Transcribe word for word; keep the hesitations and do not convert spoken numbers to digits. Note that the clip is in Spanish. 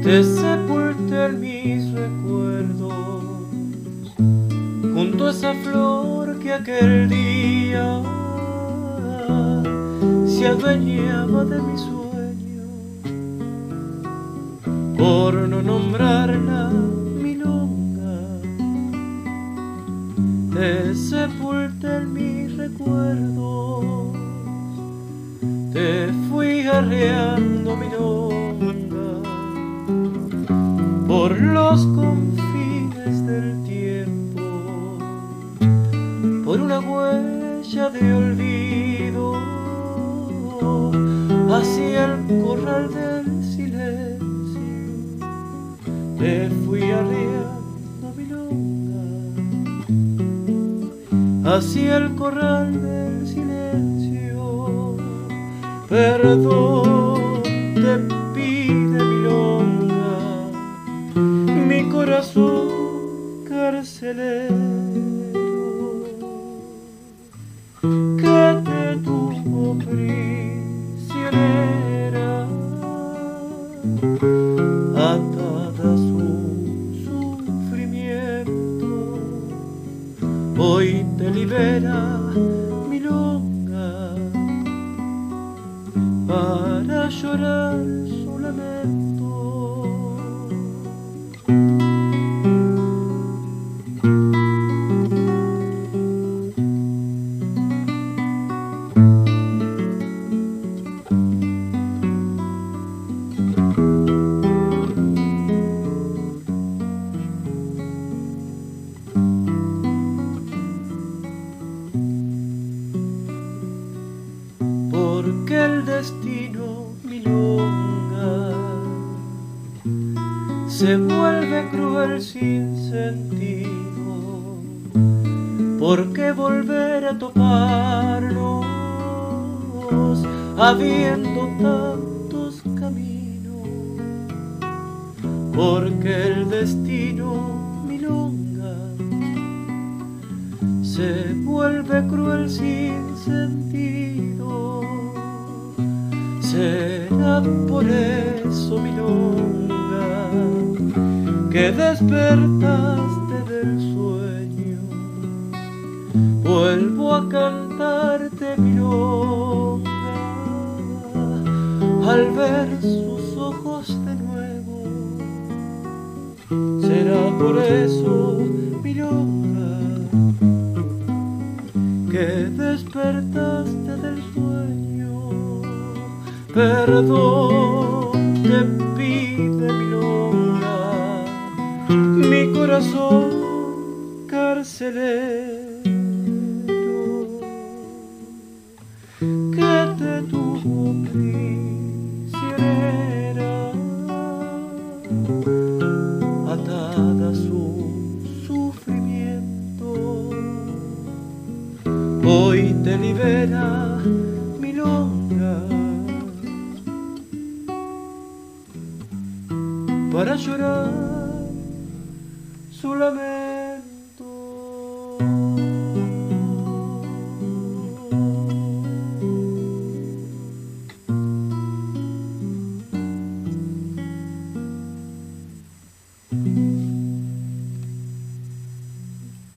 te sepulté en mis recuerdos, junto a esa flor que aquel día se adueñaba de mi sueño, por no nombrarla milonga. Te sepulté en mis recuerdos, te fui arreando milonga por los confines del tiempo, por una huella de olvido hacia el corral del silencio. Te fui arreando milonga hacia el corral del silencio. Perdón te pide milonga, mi corazón carcelero, que te tuvo prisionera, atada a su sufrimiento. Hoy te libera milonga para llorar su lamento. Porque el destino, milonga, se vuelve cruel sin sentido. ¿Por qué volver a toparnos habiendo tantos caminos? Porque el destino, milonga, se vuelve cruel sin sentido. Será por eso, milonga, que despertaste del sueño. Vuelvo a cantarte milonga al ver sus ojos de nuevo. Será por eso, milonga, que despertaste del sueño. Perdón te pide milonga, mi corazón carcelero, que te tuvo prisionera, atada a su sufrimiento. Hoy te libera milonga para llorar su lamento.